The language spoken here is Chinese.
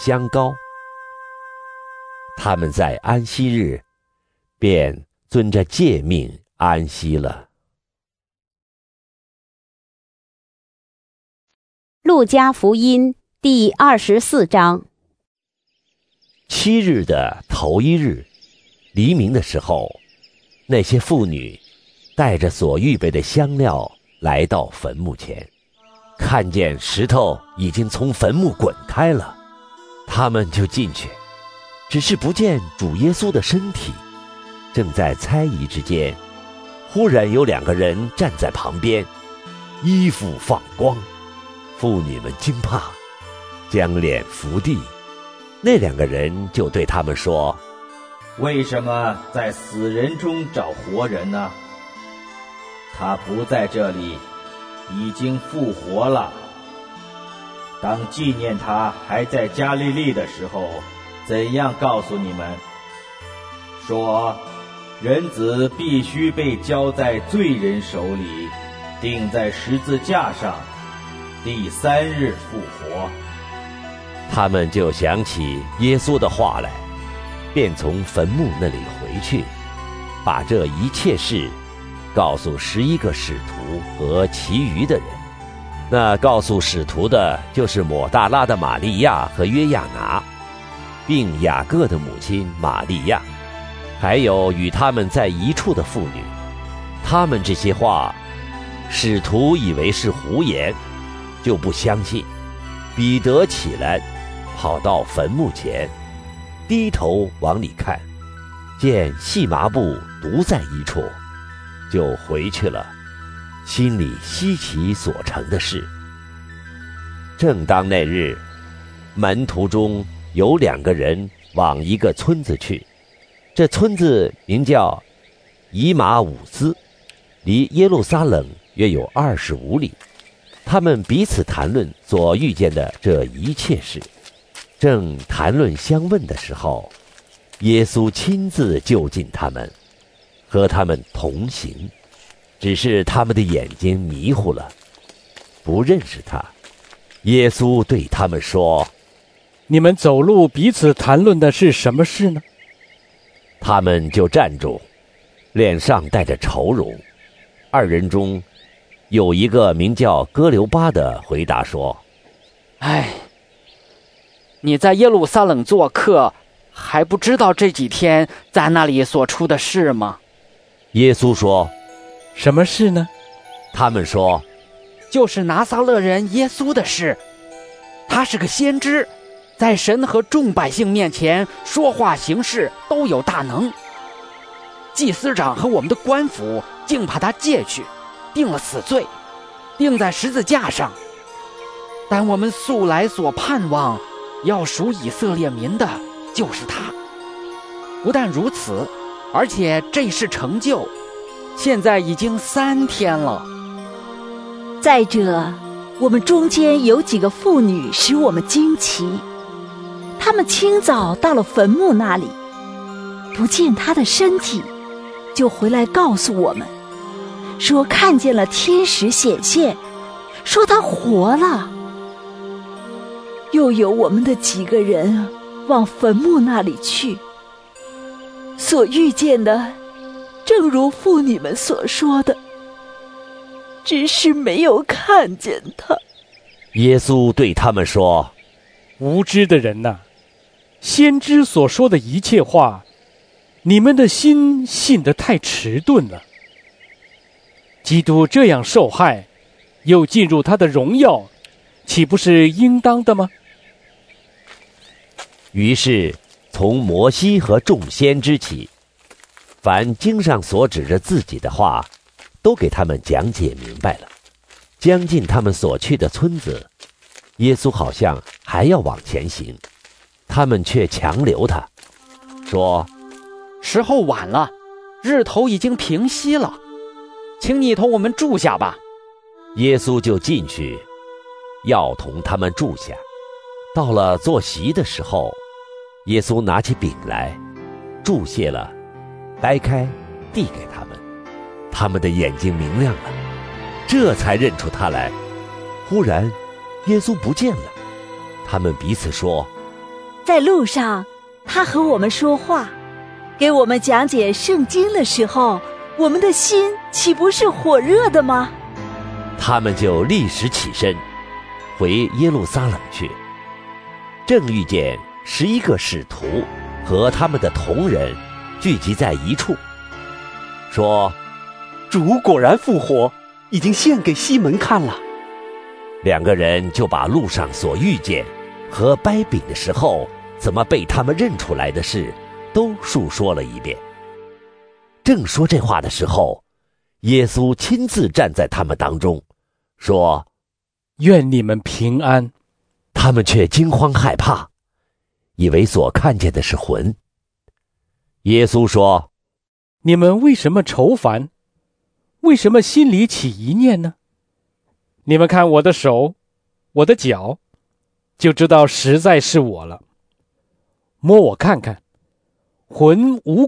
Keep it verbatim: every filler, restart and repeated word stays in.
香膏。他们在安息日便遵着诫命安息了。 路加福音第二十四章。 七日的头一日，黎明的时候，那些妇女带着所预备的香料来到坟墓前，看见石头已经从坟墓滚开了，他们就进去，只是不见主耶稣的身体。正在猜疑之间，忽然有两个人站在旁边，衣服放光。妇女们惊怕，将脸伏地。那两个人就对他们说： 为什么在死人中找活人呢？他不在这里，已经复活了。当纪念他还在加利利的时候，怎样告诉你们，说人子必须被交在罪人手里，钉在十字架上，第三日复活。 他们就想起耶稣的话来，便从坟墓那里回去，把这一切事告诉十一个使徒和其余的人。那告诉使徒的就是抹大拉的玛利亚和约亚拿，并雅各的母亲玛利亚，还有与他们在一处的妇女。他们这些话，使徒以为是胡言，就不相信。彼得起来，跑到坟墓前，低头往里看，见细麻布独在一处，就回去了，心里稀奇所成的事。正当那日，门徒中有两个人往一个村子去，这村子名叫以马忤斯，离耶路撒冷约有二十五里。他们彼此谈论所遇见的这一切事。正谈论相问的时候，耶稣亲自就近他们，和他们同行，只是他们的眼睛迷糊了，不认识他。耶稣对他们说： 你们走路彼此谈论的是什么事呢？ 他们就站住，脸上带着愁容。二人中有一个名叫哥留巴的回答说： 哎，你在耶路撒冷做客，还不知道这几天在那里所出的事吗？ 耶稣说： 什么事呢？ 他们说： 就是拿撒勒人耶稣的事。他是个先知，在神和众百姓面前说话行事都有大能。祭司长和我们的官府竟把他借去，定了死罪，钉在十字架上。但我们素来所盼望要属以色列民的就是他。不但如此，而且这事成就，现在已经三天了。 再者，我们中间有几个妇女使我们惊奇，她们清早到了坟墓那里，不见他的身体，就回来告诉我们，说看见了天使显现，说他活了。又有我们的几个人往坟墓那里去，所遇见的正如妇女们所说的，只是没有看见他。 耶稣对他们说： 无知的人哪，先知所说的一切话，你们的心信得太迟钝了。基督这样受害，又进入他的荣耀，岂不是应当的吗？ 于是从摩西和众先知起，凡经上所指着自己的话，都给他们讲解明白了。将近他们所去的村子，耶稣好像还要往前行，他们却强留他，说： 时候晚了，日头已经平息了，请你同我们住下吧。 耶稣就进去，要同他们住下。到了坐席的时候，耶稣拿起饼来，注谢了，掰开，递给他们。他们的眼睛明亮了，这才认出他来。忽然，耶稣不见了。他们彼此说： 在路上，他和我们说话，给我们讲解圣经的时候，我们的心岂不是火热的吗？ 他们就立时起身，回耶路撒冷去。正遇见十一个使徒和他们的同人聚集在一处，说： 主果然复活，已经献给西门看了。 两个人就把路上所遇见和掰饼的时候怎么被他们认出来的事都述说了一遍。正说这话的时候，耶稣亲自站在他们当中，说： 愿你们平安。 他们却惊慌害怕，以为所看见的是魂。耶稣说： 你们为什么愁烦？为什么心里起疑念呢？你们看我的手，我的脚，就知道实在是我了。摸我看看，魂无